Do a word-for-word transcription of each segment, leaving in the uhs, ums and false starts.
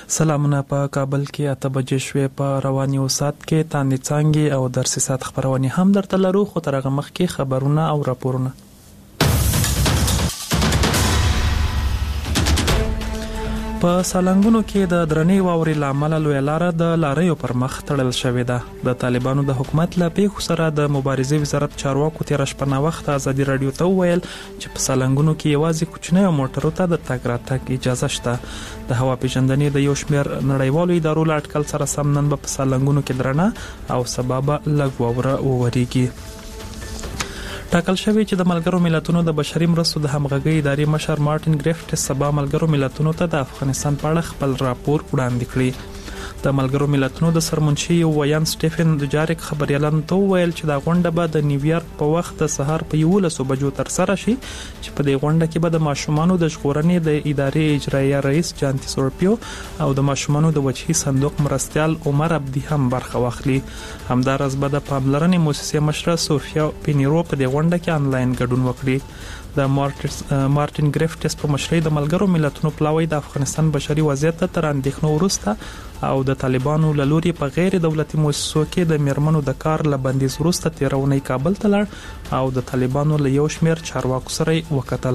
سلامونه. په کابل کې اته بجې شوې. په رواني وسات کې تاندې څانګې او درسي سات خبرونه هم درته لرو، خو تر هغه مخکې خبرونه او راپورونه. په سالنګونو کې د درنې واورې لامل لوی لار د لاریو پر مخ تړل شوې ده. د طالبانو د حکومت له پیښو سره د مبارزې وزارت چارواکو تیر شپه نا وخت ازادي رادیو ته ویل چې په سالنګونو کې یوازې کوچنی موټرو ته د تګ راتګ اجازه شته. د هوا پیژندنې د یو شمېر نړیوالو ادارو له اټکل سره سم نن په سالنګونو کې درنه او سبب لږ واوره ووريږي. ټاکل شوی چې د ملګرو ملتونو د بشري مرستو د همغږي ادارې مشر مارټین ګریفټس سبا ملګرو ملتونو ته د افغانستان په اړه خپل راپور وړاندې کړی. د ملګرو ملتونو د سرمنشي ویان سټیفن دوجاریک خبريالانو ته ویل چې دا غونډه به د نیویارک په وخت د سهار په یولس بجو تر سره شي، چې په دې غونډه کې به د ماشومانو د ژغورنې د ادارې اجرایي رئیس جانتی سورپیو او د ماشومانو د وجهي صندوق مرستيال عمر عبدي هم برخه واخلي. همدارس به د پاملرنې مؤسسې مشره سوفیا پینیرو په دې غونډه کې انلاین ګډون وکړي. د مارټین ګریفټس په مشرۍ د ملګرو ملتونو پلاوی د افغانستان بشري وضعیت تر اندېښنو وروسته او د طالبانو له لوري په غیر دولتي مؤسسو کې د میرمنو د کار له بندیز وروسته تیرونی کابل ته لاړ او د طالبانو له یو شمېر چارواکو سره وکتل.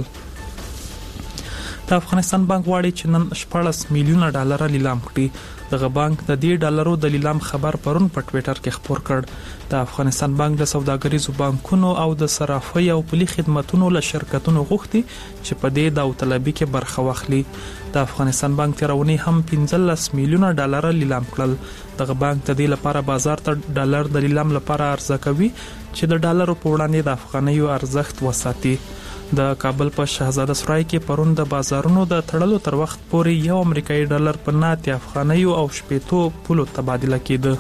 د افغانستان بانک غواړي چې نن شپږ میلیونه ډالر لیلام کړي. دغه بانک د دې ډالرو د لیلام خبر پرون په ټوئیټر کې خبر کړ. د افغانستان بانک د سوداګریزو بانکونو او د صرافۍ او پولي خدماتو له شرکتونو غوښتي چې په دې داوطلبي کې برخه واخلي. د افغانستان بانک تیرونی هم پنځلس میلیونه ډالر لیلام کړل. دغه بانک د دې لپاره بازار ته ډالر د لیلام لپاره عرضه کوي چې د ډالرو په وړاندې د افغانیو ارزښت وساتي. د کابل په شهزاده سرای کې پرون د بازارونو د تړلو تر وخت پورې یو امریکایي ډالر په ناتي افغانیو او شپېتو پولو تبادله کېده.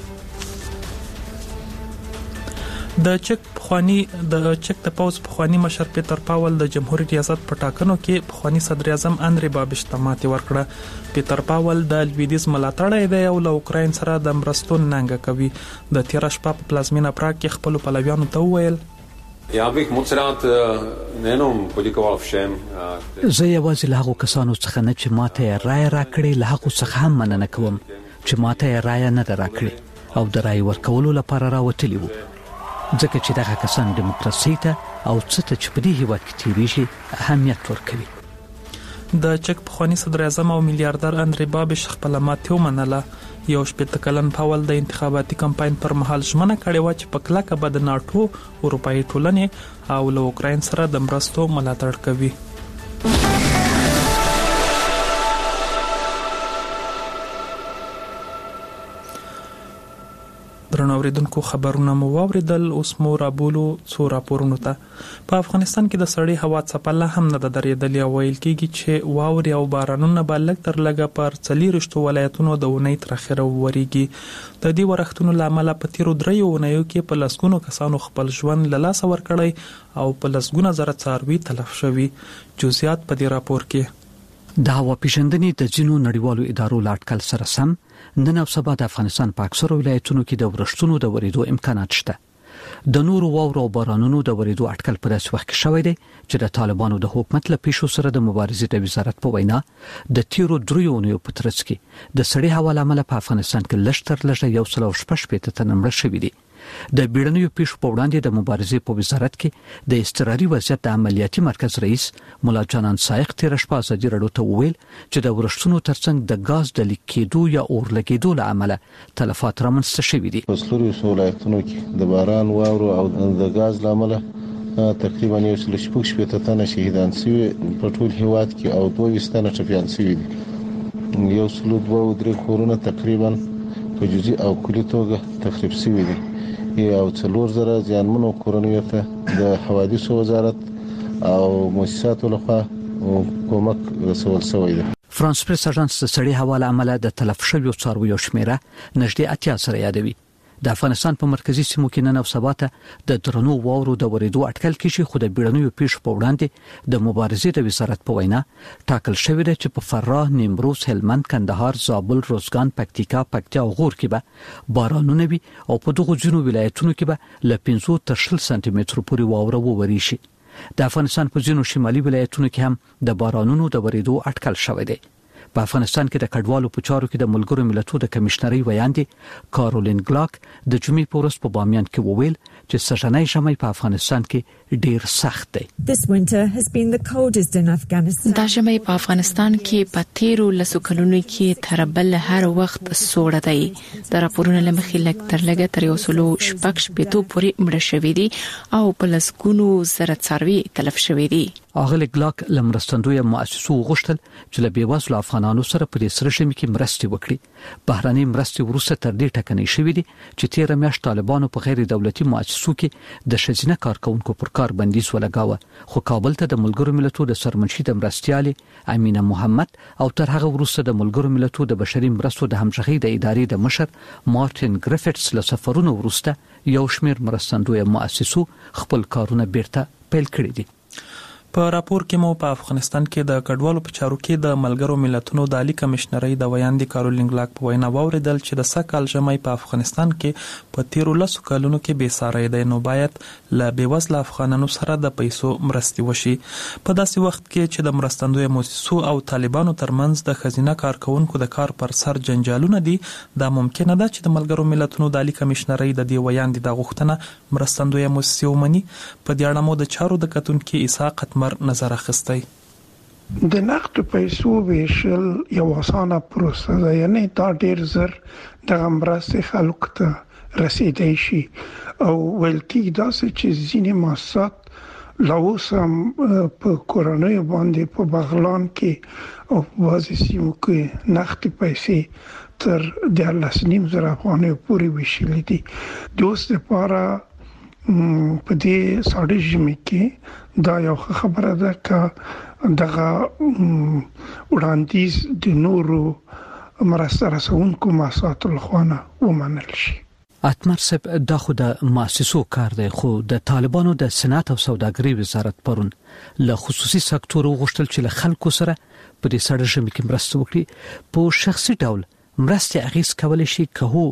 د چک پخوانی د چک د پاوز پخوانی مشر پیټر پاول د جمهوریت ریاست په ټاکنو کې پخوانی صدر اعظم اندری بابیش ته ماتې ورکړه. پیټر پاول د لویدیز ملاتړی دی او له اوکراین سره د مرستو ننګه کوي. د تیر شپه په پلازمینه پراګ کې خپل پلویانو ته وویل: Ja bych moc rád nejenom poděkoval všem. زه یوازې له هغو کسانو څخه نه چې ماته رای راکړي، له هغو څخه هم مننه کوم چې ماته رای نه راکړي او د رای ورکولو لپاره راوتلی وو، ځکه چې دغه کسان دیموکراسي ته او څه ته چې په دې هیواد کې تیریږي اهمیت ورکوي. د چک پخوانی صدر اعظم او میلیارډر اندری بابیش خپل ماتې ومنله. یو شپږ کلن پاول د انتخاباتي کمپاین پر مهال ژمنه کړې و چې په کلکه به د ناتو اروپایي ټولنې او له اوکراین سره د مرستو ملاتړ کوي. درنوریدونکو خبرونه مو واوریدل. اوس مو رابولو څو راپورونو ته. په افغانستان کې د سړې هوا څپله هم نه درېدلې او ویل کېږي چې واوري او بارانونه به لږ تر لږه پر څلېرویشتو ولایتونو د اونۍ تر اخره وورېږي. د دې ورښتونو له امله په تیرو دریو اونیو کې په لسګونو کسانو خپل ژوند له لاسه ورکړی او په لسګونه زره څاروي تلف شوي. جزئیات په دې راپور کې. د هوا پیژندنې د ځینو نړیوالو ادارو له اټکل سره سم نن او سبا د افغانستان په اکثرو ولایتونو کې د ورښتونو د ورېدو امکانات شته. د نورو واورو او بارانونو د ورېدو اټکل په داسې وخت کې شوی دی چې د طالبانو د حکومت له پیښو سره د مبارزې د وزارت په وینا د تیرو دریو اونیو په ترڅ کې د سړې هوا له امله په افغانستان کې لږ تر لږه یو سل او شپږ شپېته تنه مړه شوي دي. د بیړنیو پیښو په وړاندې د مبارزې په وزارت کې د اضطراري وضعیت د عملیاتي مرکز رئیس مولا جانان سایق تیر شپه ازادي رادیو ته وویل چې د ورښتونو ترڅنګ د غاز د لیک کېدو یا اور لګېدو له امله تلفات رامنځته شوي دي. په څلورو ولایتونو کې د باران واورو او د غاز له امله تقریبا یو سل شپږ شپېته تنه شهیدان شوي په ټول هیواد کې او دوه ویشت تنه ټپیان شوي دي. یو سل دوه درې کورونه تقریبا په جزئی او کلی توګه تخریب شوي دي او څلور زره ځانمنو کورنیو ته د حوادثو وزارت او مؤسساتو لخوا کومک رسول شوی دی. فرانس پریس اژانس د سړې هوا له امله د تلف شویو څارویو شمیره نږدې اتیا سره یادوي. د افغانستان په مرکزی سیمو کې نن او سبا ته د درنو واورو د ورېدو اټکل کیږي، خو د بیړنیو پیښو په وړاندې د مبارزې د وزارت په وینا ټاکل شوی دی چې په فراه، نیمروز، هلمند، کندهار، زابل، روزګان، پکتیکا، پکتیا او غور کې به بارانونه وي او په دغو ځینو ولایتونو کې به له پنځه تر شل سانتي مترو پورې واوره ووري شي. د افغانستان په ځینو شمالي ولایتونو کې هم د بارانونو د ورېدو اټکل شوی دی. په افغانستان کې د کډوالو په چارو کې د ملګرو ملتونو د کمشنري ویاندې کارولین ګلاک د جمعې په ورځ په بامیان کې وویل چې سږنی ژمی په افغانستان کې ډیر سخت دی. This winter has been the coldest in Afghanistan. دا ژمی په افغانستان کې په تیرو لسو کلونو کې تر بل هر وخت سوړ دی. د راپورونو لمخې لګ تر لګ تر یو سلو شپږ شپېتو پورې مړه شوي دي او په لسګونو زره څاروي تلف شوي دي. اغلی ګلاک لمرستندوی مؤسسو غوښتل چې له بیوزلو افغانانو سره په دې سره ژمي کې مرستې وکړي. بهراني مرستې وروسته تر دې ټکنۍ شوې دي چې تیر میاشت طالبانو په غیر دولتي مؤسسو کې د ښځینه کارکونکو پر کار بندیز ولګاوه، خو کابل ته د ملګرو ملتونو د سرمنشي د مرستيالې امینه محمد او تر هغه وروسته د ملګرو ملتونو د بشري مرستو د همغږي د ادارې د مشر مارټین ګریفټس له سفرونو وروسته یو شمېر مرستندوی مؤسسو خپل کارونه بیرته پیل کړي دي. په راپور کې مو په افغانستان کې د کډوالو په چارو کې د ملګرو ملتونو د عالی کمشنرۍ د ویاندې کارولین ګلاک په وینا واوریدل چې د سکهال ژمی په افغانستان کې په تیرو لسو کلونو کې بې ساری دی، نو باید له بېوزله افغانانو سره د پیسو مرستې وشي. په داسې وخت کې چې د مرستندوی مؤسسو او طالبانو ترمنځ د ښځینه کارکونکو د کار پر سر جنجالونه دي، دا ممکنه ده چې د ملګرو ملتونو د عالی کمشنرۍ د دې ویاندې د غوښتنه مرستندوی مؤسسې ومني. په دې اړه مو د چارو د کتونکي اسحاق قتمر نظر اخستی. د نقد پیسو ویشل یو اسانه پروسه ده، یعنی دا ډیر زر د مرستې خلکو ته رسیدای شي او ول کې دا چې ځینې مؤسسات لاوسم په کورونو باندې په بغلان کې او بعضې سیمو کې نقد پیسې تر د لسنیم زره افغانۍ پورې ویشل دي. د اوس لپاره په دې ساړه ژمي کې دا یو خبره ده چې دغه وړاندیز د نورو مرسته رسونکو مؤسساتو لخوا ومنل شي. اتمر صاحب دا خو د مؤسسو کار دی، خو د طالبانو د صنعت او سوداګرۍ وزارت پرون له خصوصي سکتور غوښتل چې له خلکو سره په دې سړه ژمي کې مرسته وکړي. په شخصي ډول مرستې اغیز کولای شي که هو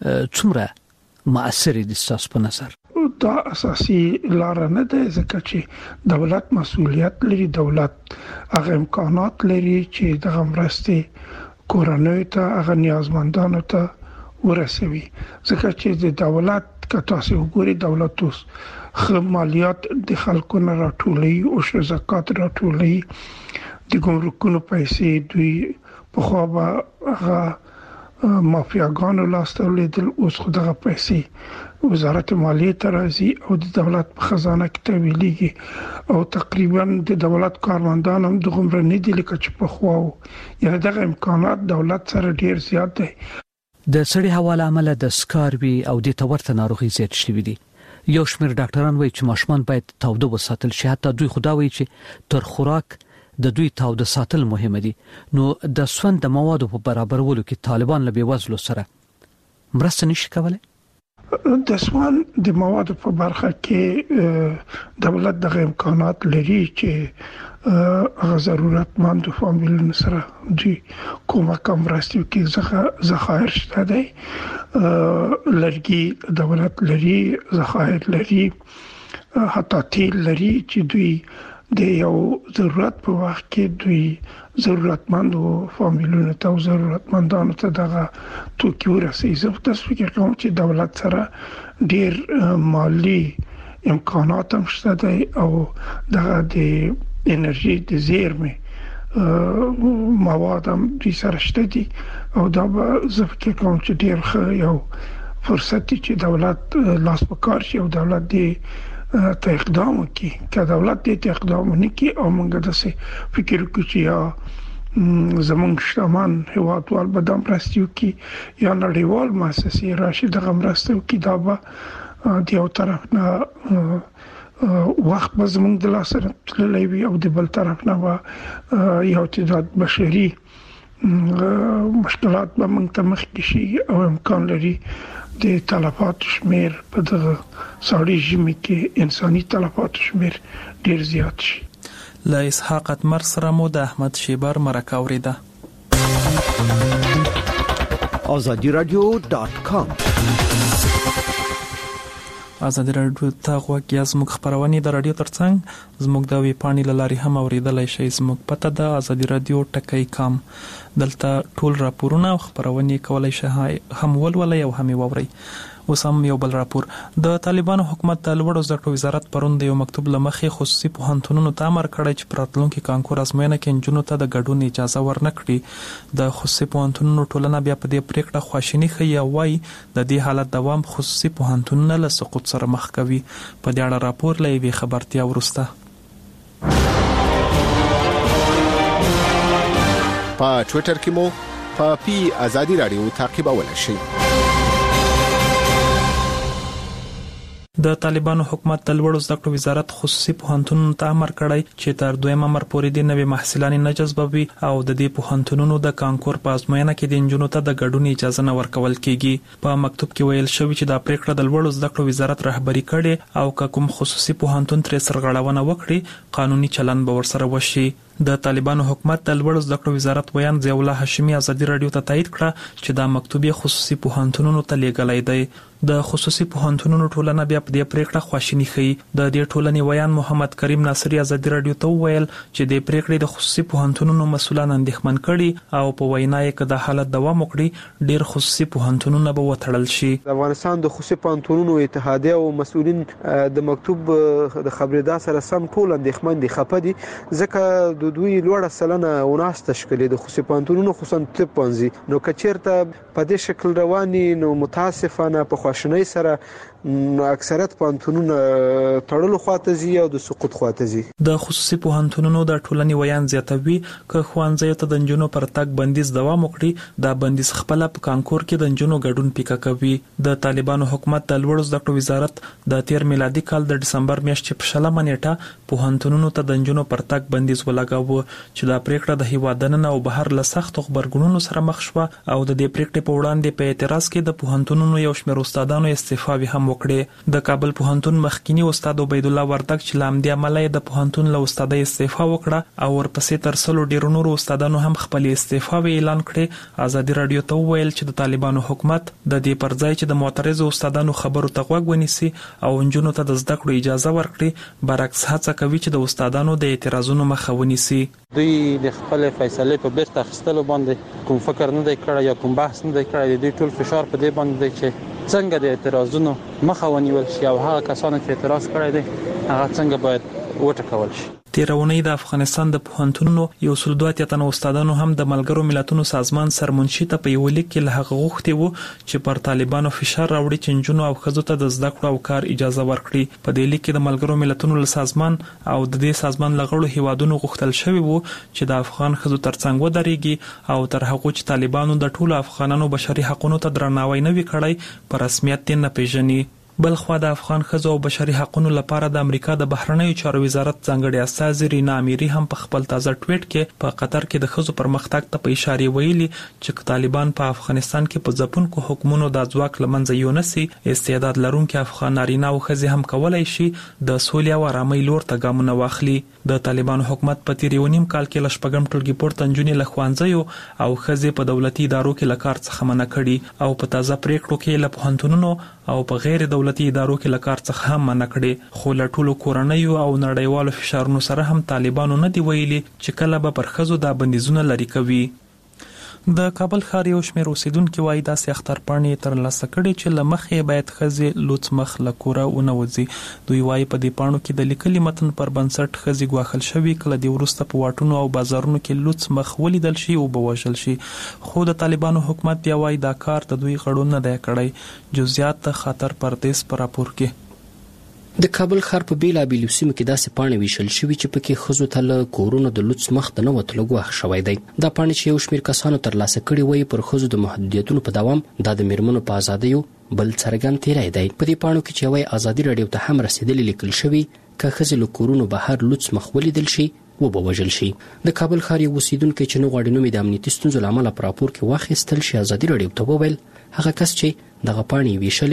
څومره مؤثر دي ستاسو په نظر؟ دا اساسي لار نه ده، ځکه چې دولت مسؤلیت لري، دولت هغه امکانات لري چې د مرستې کورنۍ ته هغه نیازمندانو ته ورسوي. ځکه چې د دولت که تاسو وګورئ دولت اوس خو مالیات د خلکو نه راټولوي او ش زکات راټولوي، د ګمرکونو پیسې دوی په خو به هغه مافیاګانو لاسته لیدل، اوس خو دغه پیسې وزارت مالیه ته راځي او د دولت په خزانه کې تحویلېږي او تقریبا د دولت کارمندان هم دغه عمر نه دي لکه چې په خو یعنی دغه امکانات دولت سره ډیر زیات دي. د سړي حواله عمله د سکاروي او د تورته ناروغي زیات شوې دي. یو شمېر ډاکټران وایي چې ماشومان باید تاوده وساتل شي، حتی دوی خدا وایي چې تر خوراک د دوی تاوده ساتل مهمه دي. نو د سوند د موادو په برابرولو کې طالبان له بېوزلو سره مرسته نشي کولای. د سوان د موادو په برخه کې دولت د امکانات لري چې هغه ضرورتمند فامیلونو سره د کومک مرستې کې ذخایر شته دي. لرګي دولت لري، ذخایر لري، حتی تیل لري چې دوی د یو ضرورت په وخت کې دوی ضرورتمندو فامیلونو ته او ضرورتمندانو ته دغه توکي ورسوي. زه تاسو فکر کوم چې دولت سره ډیر مالی امکانات هم شته دي او دغه د انرژي د زیرمې مواد هم د سره شته دي او دا به زه فکر کوم چې ډیر ښه یو فرصت دی چې دولت لاس په کار شي او دولت دی ته اقدام وکړي. که دولت دې اقدام نه کوي او موږ داسې فکر وکړو چې یا زمونږ شتمن هیوادوال به دا مرستې وکړي یا نړیوال مؤسسې راشي دغه مرسته وکړي، دا به د یو طرف نه وخت به زمونږ د لاسه تللی وي او د بل طرف نه به یو تعداد بشري مشکلات به موږ ته مخکې شي او امکان لري د تلفاتو شمیر په دغه ساړه ژمي کې انساني تلفاتو شمیر ډیر زیات شي. له اسحاق اتمر سره مو د احمد شیبر مرکه اوریده. azadi radio dot com ازادي راډیو ته غوږ زموږ خبرونه د رادیو ترڅنګ زموږ د وی پاڼې لاري هم اوریدلای شئ. زموږ پته د ازادي راډیو ټکی کام دلته ټول راپورونه او خبرونه کولای شئ هم ولولئ او هم وورئ. اوس هم یو بل راپور. د طالبانو حکومت د لوړو زده کړو وزارت پرون د یو مکتوب لمخې خصوصي پوهنتونونو ته امر کړی چې پراتلونکو کانکور ازموینه کې نجونو ته د ګډون اجازه ورنکړي. د خصوصي پوهنتونونو ټولنه بیا په دې پریکړه خواشینی ښیي او وايي د دې حالت دوام خصوصي پوهنتونونه له سقوط سره مخ کوي. په دې اړه راپور لوي خبرتیا ورسته. په ټوئیټر کې مو په پی ازادي رادیو تعقیبولای شئ. د طالبانو حکومت د لوړو زده کړو وزارت خصوصي پوهنتونونو ته امر کړی چې تر دویم امر پورې د نوې محصلان نه جذبوي او د دې پوهنتونونو د کانکور په ازموینه کې د انجونو ته د ګډون اجازه نه ورکول کیږي. په مکتوب کې ویل شوی چې دا پریکړه د لوړو زده کړو وزارت رهبری کړي او کوم خصوصي پوهنتون ترې سرغړونه وکړي قانوني چلن به ورسره وشي. د طالبانو حکومت د لوړو زده کړو وزارت ویان ضیاء الله هاشمي ازادي راډیو ته تایید کړه چې دا مکتوب خصوصي پوهنتونونو ته لیږلی دی. د خصوصي پوهنتونونو ټولنه بیا په دې پریکړه خواشینی ښیي. د دې ټولنې ویان محمد کریم ناصری ازادي راډیو ته وویل چې د پریکړې د خصوصي پوهنتونونو مسؤلان اندېښمن کړي او په وینا یې که د حالت دوام وکړي ډیر خصوصي پوهنتونونه به وتړل شي. د افغانستان د خصوصي پوهنتونونو اتحادیه او مسؤلین د مکتوب د خبردا سره سم ټول اندېښمن دي، خپه دي، ځکه د دوی لوړه سلنه وناس تشکیل د خصوصي پوهنتونونو خصوصا طب پوهنځي نو کچیرته په دې شکل رواني نو متاسفانه په خواشنۍ سره اکثریت پوهنتونونه تړلو خواته ځي او د سقوط خواته ځي. د خصوصي پوهنتونونو د ټولنې ویان زیاتوي که ښوونځیو ته د نجونو پر تګ بندیز دوام وکړي دا بندیز خپل په کانکور کې د نجونو ګډون پیکه کوي. د طالبانو حکومت د لوړو زده کړو وزارت د تیر میلادي کال د دسمبر میاشتې په شلمه نیټه پوهنتونونو ته د نجونو پر تګ بندیز ولګاوه چې دا پریکړه د هیواد دننه او بهر له سخت خبرګونونو سره مخ شوه او د دې پریکړې په وړاندې په اعتراض کې د پوهنتونونو یو شمېر استادانو استعفاوي هم وکړې. د کابل پوهنتون مخکینی استاد عبید الله وردک چې لامدی عمله د پوهنتون له استادۍ استعفا وکړه او ورپسې تر سلو ډیرو نورو استادانو هم خپل استعفاوي اعلان کړي. ازادي راډیو ته وویل چې د طالبانو حکومت د دې پر ځای چې د معترضو استادانو خبرو ته غوږ ونیسي او نجونو ته د زده کړو اجازه ورکړي برعکس هڅه کوي چې د استادانو د اعتراضونو مخه ونیسي. دوی د خپل فیصله په بیرته اخیستلو باندې کوم فکر نه دی کړی یا کوم بحث نه دی کړی. دوی ټول فشار په دې باندې دی چې څنګه د اعتراضونو مخه ونیول شي او هغه کسانو چې اعتراض کړی دی هغه څنګه باید وټکول شي. تیرونی د افغانستان د پوهنتونونو یو سل دوه اتیا تنه استادانو هم د ملګرو ملتونو سازمان سرمنشي ته په یو لیک کې له هغه غوښتي وو چې پر طالبانو فشار راوړي چې نجونو او ښځو ته د زده کړو او کار اجازه ورکړي. په دې لیک کې د ملګرو ملتونو له سازمان او د دې سازمان لغړو هیوادونو غوښتل شوی وو چې د افغان ښځو ترڅنګ ودرېږي او تر هغه چې طالبانو د ټولو افغانانو بشري حقوقو ته درناوی نه وی کړی په رسمیت نه پیژني. بل خو د افغان ښځو او بشري حقوقو لپاره د امریکا د بهرنیو چارو وزارت ځانګړي استاذ رینا امیری هم په خپل تازه ټویټ کې په قطر کې د ښځو پرمختګ ته په اشاره ویلي چې طالبان په افغانستان کې په ځپونکو حکومتونو د ځواک لمنځه یونسي استعداد لرونکي افغان نارینه او ښځې هم کولای شي د سولې او آرامۍ لور ته ګامونه واخلي. د طالبانو حکومت په تیر یو نیم کال کې لشپږم ټولګي پورته نجونې له ښوونځیو او ښځې په دولتي ادارو کې له کار څخه منع کړي او په تازه پریکړو کې له پوهنتونونو او په غیر دولتي ادارو کې له کار څخه هم منع کړي. خو له ټولو کورنیو او نړیوالو فشارونو سره هم طالبانو نه دی ویلي چې کله به پر ښځو دا بندیزونه لري کوي. د کابل ښار یو شمېر اوسیدونکو وايي داسې اخترپاڼې ترلاسه کړي چې له مخې باید ښځې لوڅ مخ له کوره ونه وځي. دوی وايي په دې پاڼو کې د لیکلي متن پر بنسټ ښځې ګواښل شوي کله د وروسته په واټونو او بازارونو کې لوڅ مخ ولیدل شي او ووژل شي. خو د طالبانو حکومت بیا وايي دا کار د دوی غړو نه دی کړی. جزئیات د خاطر پردیس پر راپور کې. د کابل ښار په بیلابیلو سیمو کې داسې پاڼې ویشل شوي چې پکې ښځو ته له کورونو د لوڅ مخ د نه وتلو ګواښ شوی دی. دا پاڼې چې یو شمېر کسانو ترلاسه کړي وایي پر ښځو د محدودیتونو په دوام دا د میرمنو په ازادیو بل څرګند تیری دی. په دې پاڼو کې چې یوه ازادي راډیو ته هم رسېدلي لیکل شوي که ښځې له کورونو بهر لوڅ مخ ولیدل شي وبوژل شي. د کابل ښار یو اوسیدونکی چې نه غواړي نوم یې د امنیتي ستونزو له امله په راپور کې واخیستل شي ازادي راډیو ته وویل هغه کس چې دغه پاڼې ویشلې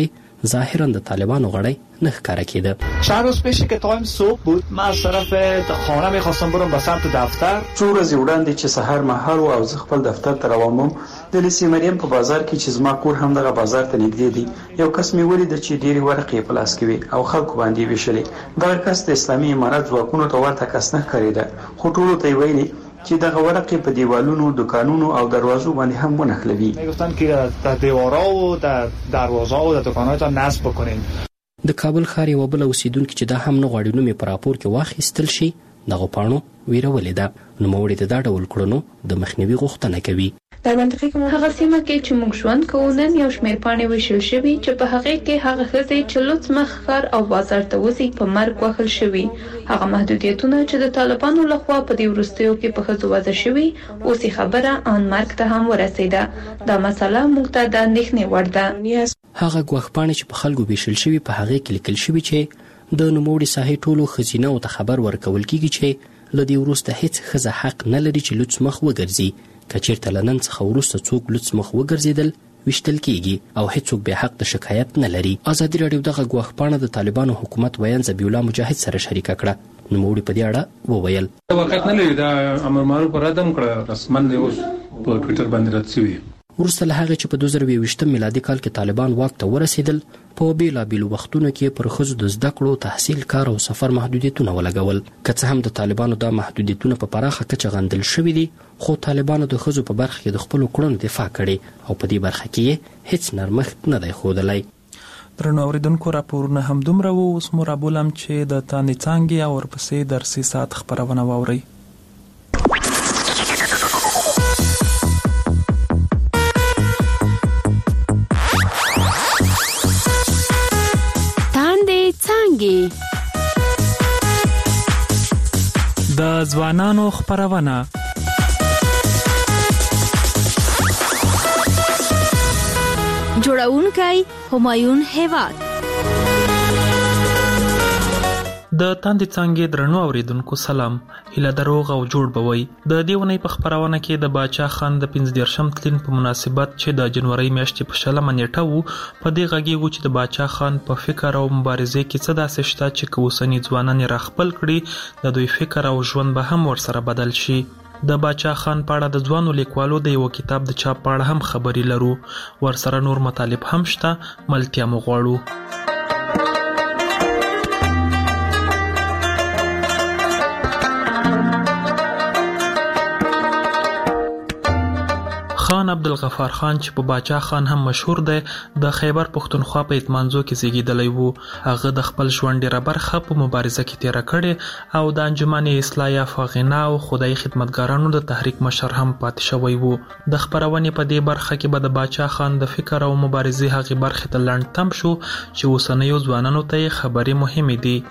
ظاهرا د طالبانو غړی نه ښکاره کېده. چند روز پیش که تایم صبح بود من از طرف خانه میخواستم برم به سمت دفتر. څو ورځې وړاندې چې سحر مهال او زه خپل دفتر ته روان وم د لیسې مریم په بازار کې چې زما کور هم دغه بازار ته نږدې دی یو کس مې ولید چې ډېرې ورقې په لاس کې وي او خلکو باندې ویشلې. دغه کس د اسلامي امارت ځواکونو ته ورته کس نه ښکارېده خو ټولو ته یې ویلي چې دغه ورقې په دیوالونو دکانونو او دروازو باندې هم ونښلوي. میگفتن که در دیوارها و در دروازه‌ها و در دکان‌هایتان نصب بکنین. د کابل ښار یو بل اوسیدونکي چې دا هم نه غواړي نوم یې په راپور کې واخیستل شي دغه پاڼو ویرولې ده. نوموړي د دا ډول کړنو د مخنیوي غوښتنه کوي. در منطقه کې هغه سیمه کې چې موږ ژوند کوو نن یو شمېر پاڼې ویشل شوي چې په هغې کې هغه ښځې چې لوڅ مخ ښار او بازار ته وځي په مرګ وهل شوي. هغه محدودیتونه چې د طالبانو لخوا په دې وروستیو کې په ښځو وضع شوي اوس خبره ان مرګ ته هم ورسېده. دا مسله موږ ته د اندېښنې وړ ده. هغه ګواښپاڼې چې په خلکو ویشل شوي په هغې کې لیکل شوي چې د نوموړي ساحې ټولو ښځینه‌و ته خبر ورکول کېږي چې له دې وروسته هیڅ ښځه حق نه لري چې لوڅ مخ وګرځي. که چېرته له نن څخه وروسته څوک لوڅ مخ وګرځېدل ویشتل کېږي او هیڅوک بیا حق د شکایت نه لري. ازادي راډیو دغه ګواښپاڼه د طالبانو حکومت ویاند ذبیح الله مجاهد سره شریکه کړه. نوموړي په دې اړه وویل وخت نه لري دا امر معروف پر ادم کړه رسما دی اوس په ټویټر باندې رد شوی. وروسته له هغې چې په دوه زره یوویشتم میلادي کال کې طالبان واک ته ورسېدل په بېلابېلو وختونو کې پر ښځو د زده کړو تحصیل کار او سفر محدودیتونه ولګول. که څه هم د طالبانو دا محدودیتونه په پراخه کچه غندل شوي دي خو طالبانو د ښځو په برخه کې د خپلو کړنو دفاع کړې او په دې برخه کې یې هیڅ نرمښت نه دی ښودلی. درنو اورېدونکو راپورونه هم دومره وو. اوس مو رابولم چې د تاندې څانګې او ورپسې درسي ساعت خپرونه واورئ. د ځوانانو خپرونه جوړونکی همایون هیواد. د تاندې څانګې درنو اوریدونکو سلام. هیله دروغ او جوړ بوي. د دې ونې په خپرونه کې د باچا خان د پنځه دیرشم تلین په مناسبت چې د جنوري میاشتې په شلمه نیټه وو په دې غږیږو چې د باچا خان په فکر او مبارزې کې څه داسې شته چې که اوسني ځوانان یې راخپل کړي د دوی فکر او ژوند به هم ورسره بدل شي. د باچا خان په اړه د ځوانو لیکوالو د یو کتاب د چاپ په اړه هم خبرې لرو. ورسره نور مطالب هم شته. ملتیا مو غواړو. خان عبدالغفار خان چې په باچا خان هم مشهور دی د خیبر پښتونخوا په اتمانزو کې زیږیدلی وو. هغه د خپل ژوند ډیره برخه په مبارزه کې تیره کړې او د انجمن اصلاح یافته غنا او خدای خدمتګارانو د تحریک مشر هم پاتې شوی وو. د خپرونې په دې برخه کې به د باچا خان د فکر او مبارزې هغې برخې ته لنډ تم شو چې اوسنیو ځوانانو ته یې خبرې مهمې دي.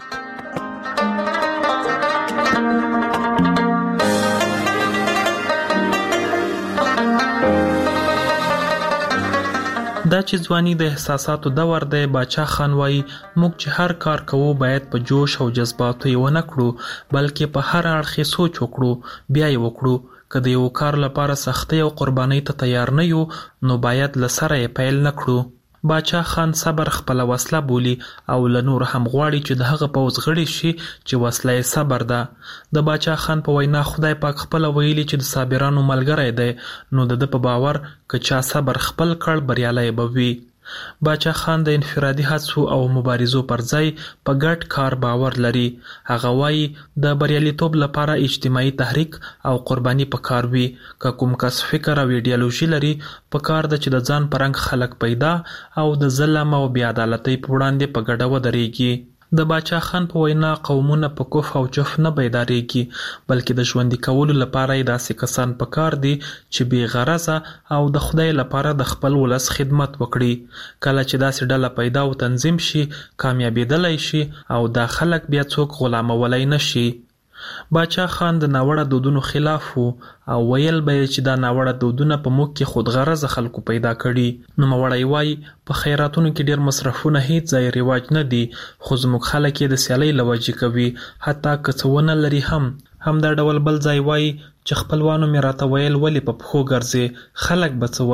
دا چې ځواني د احساساتو دور دی. باچا خان وایي موږ چې هر کار کوو باید په جوش او جذباتو یې ونه کړو بلکې په هر اړخ یې سوچ وکړو بیا یې وکړو. که د یو کار لپاره سختۍ او قربانۍ ته تیار نه یو نو باید له سره یې پیل نه کړو. باچا خان صبر خپله وسله بولي او له نور هم غواړي چې د هغه پوځ غړي شي چې وسله یې صبر ده. د باچا خان په وینا خدای پاک خپله ویلي چې د صابرانو ملګری دی نو د ده په باور که چا صبر خپل کړ بریالی به وي. باچا خان د انفرادي هڅو او مبارزو پر ځای په ګډ کار باور لري. هغه وایي د بریالیتوب لپاره اجتماعي تحریک او قرباني په کار وي. که کوم کس فکر او ایډیالوژي لري په کار ده چې د ځان په رنګ خلک پیدا او د ظلم او بې عدالتۍ په وړاندې په ګډه ودرېږي. د باچا خان په وینا قومونه په کف او جف نه بیدارېږي بلکې د ژوندي کولو لپاره یې داسې کسان په کار دي چې بې غرضه او د خدای لپاره د خپل ولس خدمت وکړي. کله چې داسې ډله پیدا او تنظیم شي کامیابېدلی شي او دا خلک بیا څوک غلامولی نه شي. باچا خان د ناوړه دودونو خلاف وو او ویل به یې چې دا ناوړه دودونه په موږ کې خودغرضه خلکو پیدا کړي. نوموړی وایي په خیراتونو کې ډېر مصرفونه هیڅ ځای رواج نه دي خو زموږ خلک یې د سیالۍ له وجې کوي حتی که څه ونه لري هم. همدا ډول بل ځای وایي چې خپلوانو مې راته ویل ولې په پښو ګرځې خلک به څه وایي.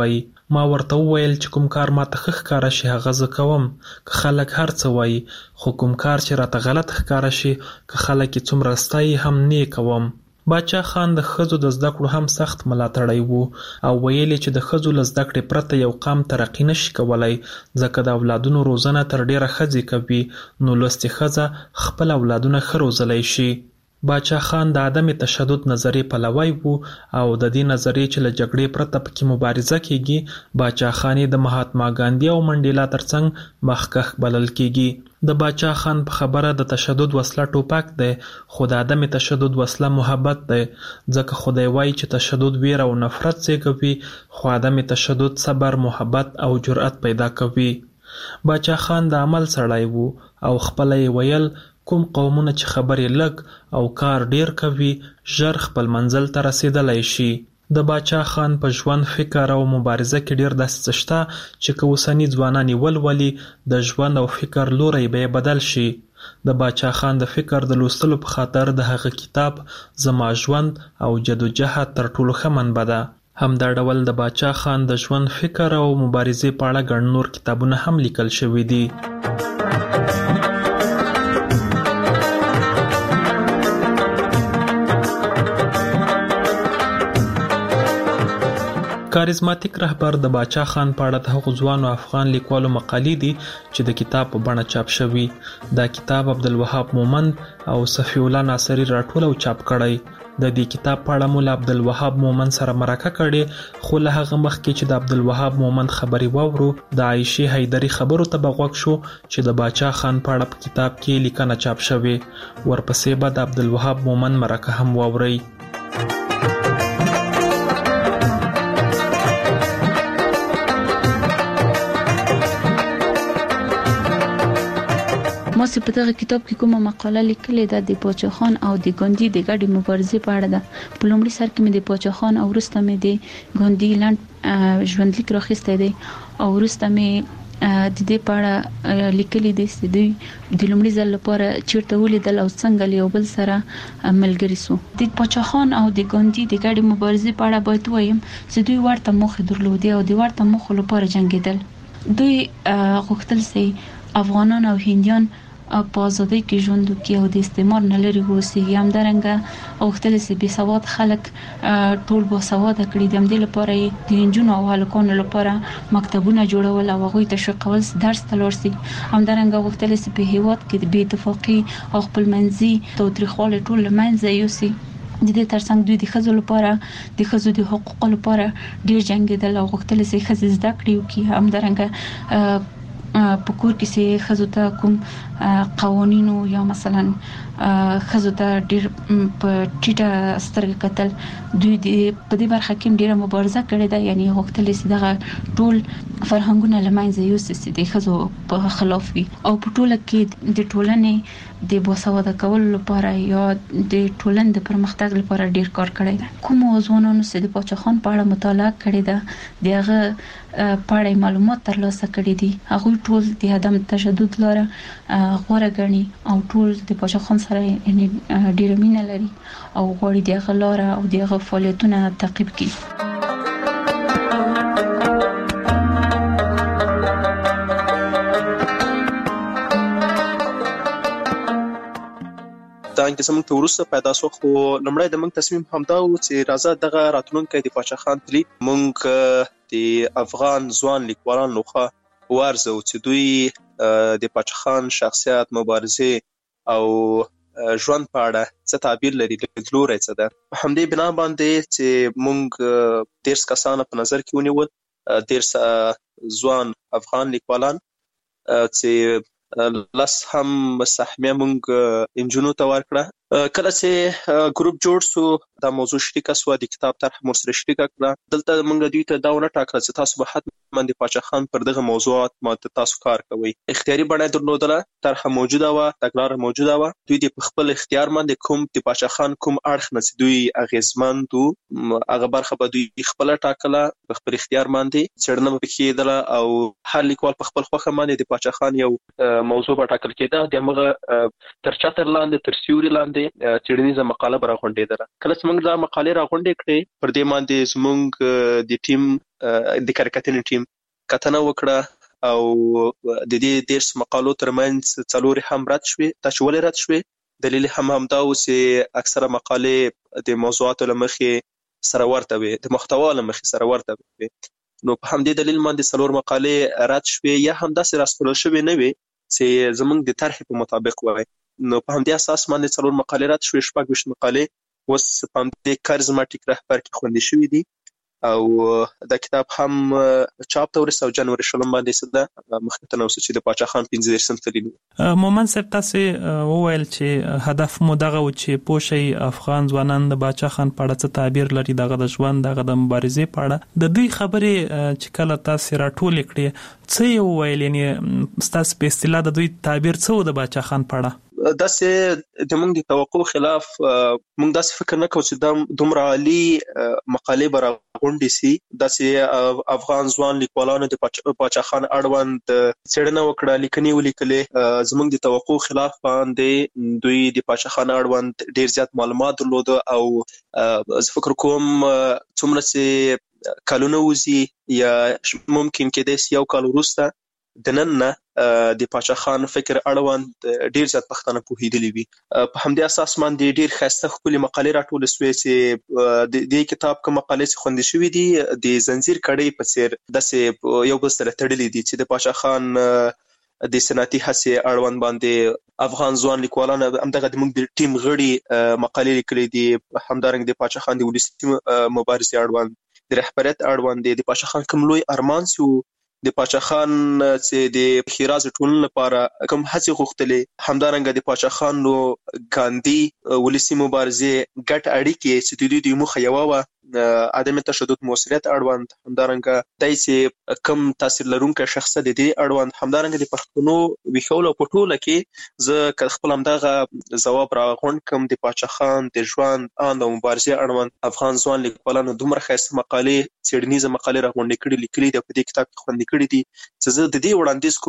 ما ورته وویل چې کوم کار ماته ښه ښکاره شي هغه زه کوم، که خلک هر څه وایي، خو کوم کار چې راته غلط ښکاره شي که خلک یې څومره ستایي هم نه یې کوم. باچا خان د ښځو د زده کړو هم سخت ملاتړی و او ویل چې د ښځو له زده کړې پرته یو قام ترقي نشي کولی، ځکه د اولادونو روزنه تر ډیره ښځې کوي، نو لوستې ښځه خپل اولادونه ښه روزلی شي. باچا خان د عدم تشدد نظریې پلوی و او د دې نظریې چې له جګړې پرته پکې مبارزه کیږي، باچا خان یې د مهاتما ګاندي او منډیلا ترڅنګ مخکښ بلل کیږي. د باچا خان په خبره د تشدد وسله ټوپک دی، خو د عدم تشدد وسله محبت دی، ځکه خدای وایي چې تشدد ویره او نفرت زیږوي، خو عدم تشدد صبر، محبت او جرأت پیدا کوي. باچا خان د عمل سړی و او خپله یې ویل کوم قومونه چې خبرې لږ او کار ډیر کوي ژر خپل منزل ته رسیدلی شي. د باچا خان په ژوند، فکر او مبارزه کې ډیر داسې څه شته چې که اوسني ځوانان یې ولولي د ژوند او فکر لوری به یې بدل شي. د باچا خان د فکر د لوستلو په خاطر د هغه کتاب زما ژوند او جدوجهد تر ټولو ښه منبع ده. همدا ډول د باچا خان د ژوند، فکر او مبارزې په اړه ګڼ نور کتابونه هم لیکل شوي دي. کاریزماتیک رهبر د باچا خان په اړه د هغو ځوانو افغان لیکوالو مقالې دي چې د کتاب په بڼه چاپ شوي. دا کتاب عبدالوهاب مومند او صفی الله ناصري راټول او چاپ کړی. د دې کتاب په اړه مو له عبدالوهاب مومند سره مرکه کړې، خو له هغه مخکې چې د عبدالوهاب مومند خبرې واورو، د عایشې حیدري خبرو ته به غوږ شو چې د باچا خان په اړه په کتاب کې لیکنه چاپ شوې. ورپسې به د عبدالوهاب مومند مرکه هم واورئ. ما چې په دغه کتاب کې کومه مقاله لیکلې ده د باچا خان او د ګاندي د ګډې مبارزې په اړه ده. په لومړي سر کې مې د باچا خان او وروسته مې د ګاندي لنډ ژوندلیک راخیستی دی او وروسته مې د دې په اړه لیکلي دي چې دوی د لومړي ځل لپاره چیرته ولیدل او څنګه له یو بل سره ملګري سو. د باچا خان او د ګاندي د ګډې مبارزې په اړه باید وایم چې دوی ورته موخې درلودې او د ورته موخو لپاره جنګېدل. دوی غوښتل چې افغانان او هندیان په ازادۍ کې ژوند وکړي او د استعمار نه لرې واوسېږي. همدارنګه غوښتل چې بې سواد خلک ټول باسواده کړي. د همدې لپاره یې د نجونو او هلکانو لپاره مکتبونه جوړول او هغوی تشویقول چې درس ته لاړ شي. همدارنګه غوښتل چې په هېواد کې د بې اتفاقي او خپلمنځي تاوتریخوالی ټول له منځه یوسي. د دې ترڅنګ دوی د ښځو لپاره د ښځو د حقوقو لپاره ډېر جنګېدل او غوښتل چې ښځې زده کړې وکړي. همدارنګه په کور کې چې ښځو ته کوم قوانینو یا مثلا ښځو ته ډېر په ټیټه سترګه کتل، دوی د په دې برخه کې ډېره مبارزه کړې ده. یعنی غوښتل چې دغه ټول فرهنګونه له منځه یوسي چې د ښځو په خلاف وي او په ټوله کې د ټولنې د باسواده کولو لپاره یا د ټولنې د پرمختګ لپاره ډېر کار کړی ده. کوم ځوانانو چې د باچا خان په اړه مطالعه کړې ده، د هغه په اړه معلومات ترلاسه کړي دي، هغوی ټول د عدم تشدد لاره غوره ګڼي او ټول د باچا خان سره یعنی ډېره مینه لري او غواړي د هغه لاره او د هغه فعالیتونه تعقیب کړي. دا انګیزه موږ ته وروسته پیدا شو، خو لومړی د موږ تصمیم همدا و چې راځه دغه راتلونکی د باچا خان تلي موږ د افغان ځوان لیکوالانو لخوا وارزو چې دوی د باچا خان شخصیت، مبارزې او ژوند په اړه څه تعبیر لري، لیدلوری څه ده. په همدې بنا باندې چې موږ دېرش کسانه په نظر کې ونیول، دېرش ځوان افغان لیکوالان چې لس هم سهمیه موږ انجونو ته ورکړه. کله چې ګروپ جوړ سو، دا موضوع شریکه سوه، د کتاب طرح مو سره شریکه کړه. دلته موږ دوی ته دا ونه ټاکله چې تاسو به حتما د باچا خان پر دغه موضوعات باندې تاسو کار کوئ. اختیاري بڼه یې درلودله، طرحه موجوده وه، تګلاره موجوده وه. دوی د په خپل اختیار باندې کوم د باچا خان کوم اړخ نه چې دوی اغېزمند وو، هغه برخه به دوی خپله ټاکله، په خپل اختیار باندې څېړنه به پکې کېدله او هر لیکوال په خپل خوښه باندې د باچا خان یو موضوع به ټاکل کېده. د همغه تر چتر لاندې، تر سیوري لاندې څېړنیزه مقاله به راغونډېدله. کله چې موږ دا مقالې راغونډې کړې، پر دې باندې زموږ د ټیم د کارکتنې ټیم کتنه وکړه او د دې دیرش مقالو ترمنځ څلور هم رد شوې. دا چې ولې رد شوې دلیل هم همدا و چې اکثره مقالې د موضوعاتو له مخې سره ورته وي، د محتوا له مخې سره ورته وي. نو په همدې دلیل باندې څلور مقالې رد شوې یا هم داسې راسپړل شوې نه وي چې زمونږ د طرحې په مطابق وای. نو په همدې اساس باندې څلور مقالې رد شوې، شپږ ویشت مقالې اوس په همدې کارزماټیک رهبر کې خوندي شوي دي او دا کتاب هم چاپ ته ورسېد او جنوري شلم باندې څه ده مخکې ته نوسه چې د پاچا خان پنځه دېرشم تللي وو. مومن صاحب تاسې وویل چې هدف مو دغه و چې پوه شئ افغان ځوانان د پاچا خان په اړه څه تعبیر لري، دغه د ژوند، دغه د مبارزې په اړه. د دوی خبرې چې کله تاسې راټولې کړې څه یې وویل، یعنې ستاسو په اصطلاح د دوی تعبیر څه و د پاچا خان په اړه؟ داسې د موږ د توقع خلاف موږ داسې فکر نه کوو چې دا دومره عالي مقالې به راغونډې سي. داسې افغان ځوان لیکوالانو د پاچا خان اړوند څېړنه وکړه، لیکنې ولیکلې. زموږ د توقع خلاف باندې دوی د پاچا خان اړوند ډېر زیات معلومات درلوده او زه فکر کوم څومره چې کلونه وځي یا ممکن کېدای سي یو کال وروسته د نن نه د پاچا خان فکر اړوند ډیر زیات پښتانه پوهیدلی وي. په همدې اساس باندې ډیر ښایسته ښکلې مقالې راټولې سوې چې د دې کتاب کوم مقالې چې خوندي شوي دي د زنجیر کړۍ په څیر داسې یو بل سره تړلې دي چې د پاچا خان د صنعتي هڅې اړوند باندې افغان ځوان لیکوالان همدغه د موږ د ټیم غړي مقالې لیکلې دي. همدارنګه د پاچا خان د ولسي مبارزې اړوند، د رهبریت اړوند، د پاچا خان کوم لوی ارمان سو، د پاچا خان چې د ښیراز ټولنې لپاره کوم هڅې غوښتلې، همدارنګه د پاچا خان نو ګاندي ولسي مبارزې ګډ اړیکې چې د دوی د موخه یوه وه عدم تشدد موثریت اړوند، همدارنګه دای چې کم تاثیر لرونکی شخصیت د دې اړوند، همدارنګه د پښتنو ویښولو په ټوله کې زه که خپل همدغه ځواب راغونډ کړم د پاچا خان د ژوند ان او مبارزې اړوند افغان ځوان لیکوالانو دومره ښایسته مقالې، څېړنیزه مقالې راغونډې کړي لیکلي دي په دې کتاب کې خوندي کړي دي چې زه د دې وړاندیز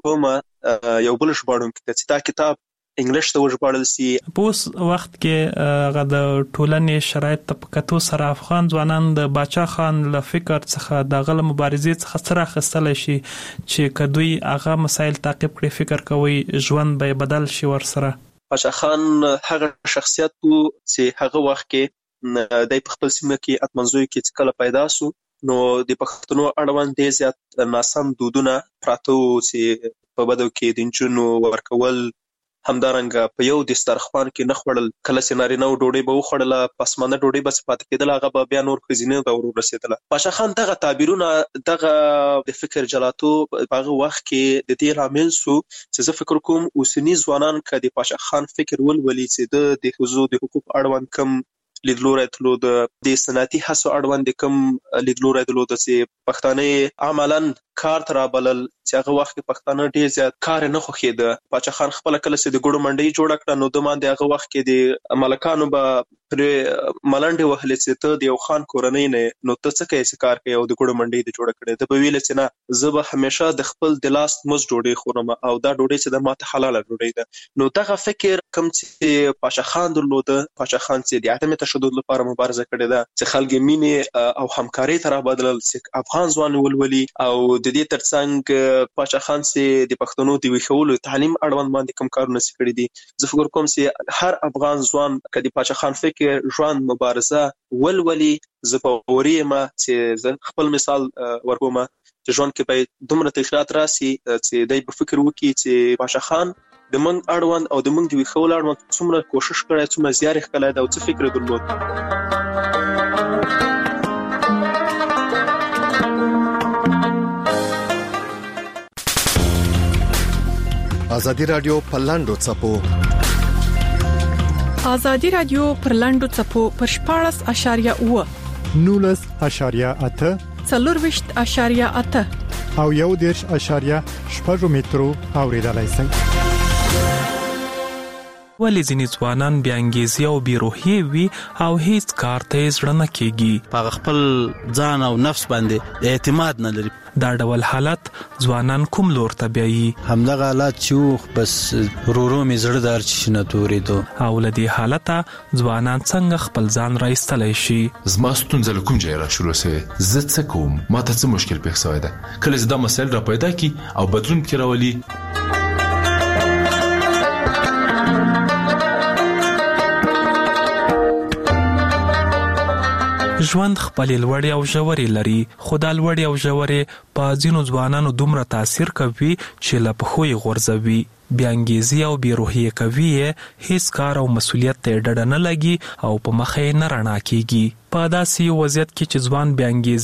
کوم یو بل ژباړونکي ته چې دا کتاب انګلیش ته وژباړل سي. په اوس وخت کې هغه د ټولنې شرایط ته په کتو سره افغان ځوانان د پاچا خان له فکر څخه دغه له مبارزې څخه څه راخیستلی شي چې که دوی هغه مسایل تعقیب کړي، فکر کوي ژوند به بدل شي ورسره؟ پاچا خان هغه شخصیت و چې هغه وخت کې دی په خپل سیمه کې اتمنځوي کې چې کله پیدا سو نو د پښتنو اړوند ډېر زیات ناسم دودونه پراته وو چې په بدو کې د نجونو ورکول، همدارنګه په یو دسترخوان کې نه خوړل، کله چې نارینه و ډوډۍ به وخوړله پسمانه ډوډۍ به پاتې کېدله هغه به بیا نور ښځینه ته ورسېدله. پاچا خان دغه تعبیرونه دغه د فکر جلاتو په هغه وخت کې د دې لامل سو چې زه فکر کوم اوسني ځوانان که د پاچا خان فکر ولولي چې د د ښځو د حقوق اړوند کم لیدلوری درلود، د صنعتي هڅو اړوند کم لیدلوری درلود چې پښتانه عملاً کار ته رابلل چې هغه وخت کې پښتانه ډېر زیات کار نه خوښېده. پاچا خان خپله کله چې د ګوړو منډۍ جوړه کړه نو ده باندې هغه وخت کې د ملکانو به پرې ملنډې وهلې چې ته د یو خان کورنۍ نه نو ته څه کوې چې کار کوې او د ګوړو منډۍ دې جوړه کړې. ده به ویل چې نه زه به همیشه د خپل د لاس مزد ډوډۍ خورم او دا ډوډۍ چې ده ماته حلاله ډوډۍ ده. نو دغه فکر کوم چې پاچا خان درلوده، پاچا خان چې د عدم تشدد لپاره مبارزه کړې ده، چې خلک مینې او همکارۍ ته رابدلل، چې افغان ځوان ولولي او د دې ترڅنګ پاچا خان چې د پښتنو د ویښولو تعلیم اړوند باندې کوم کارونه چې کړي دي، زه فکر کوم چې هر افغان ځوان که د پاچا خان فکر، ژوند، مبارزه ولولي، زه په وري یم چې زه خپل مثال ورکوم چې ژوند کې باید دومره تغیرات راسي چې دی به فکر وکړي چې پاچا خان د موږ اړوند او د موږ د ویښولو اړوند څومره کوشش کړی، څومره زیار یې ښکلی دی او څه فکر درلود. ازادي رادیو پر لاندو چپو ازادي رادیو پر لاندو چپو پر شپاړس اشاریه اوه نولس اشاریه اته څلورویشت اشاریه اته او یو دېرش اشاریه شپږ مترو اوریدلای شئ. ولې ځینې ځوانان بې انګیزې او بې روحیې وي او هیڅ کار ته یې زړه نه کیږي. په خپل ځان او نفس باندې اعتماد نه لري. دا ډول حالت ځوانان کوم لور ته بیایي؟ همدغه حالت چې بس رورو می زړه دار چې نه تورېدو. او له دې حالته ځوانان څنګه خپل ځان راایستلی شي؟ زما ستونزه له کوم ځای را شروع شوې؟ زه څه کوم؟ ما ته څه مشکل پېښ شوی ده؟ کله چې دا مسایل را پیدا کی او بدلون پکې راولي. ژوند خپل لوړې او ژورې لري، خو دا لوړې او ژورې په ځینو ځوانانو دومره تاثیر کوي چې له پښو یې غورځوي. بې انګیزې او بې روحیې کوي یې، هیڅ کار او مسؤلیت ته یې ډډه نه لګي او په مخه یې نه رڼا کیږي. په داسې وضعیت کې چې ځوان بې انګیزې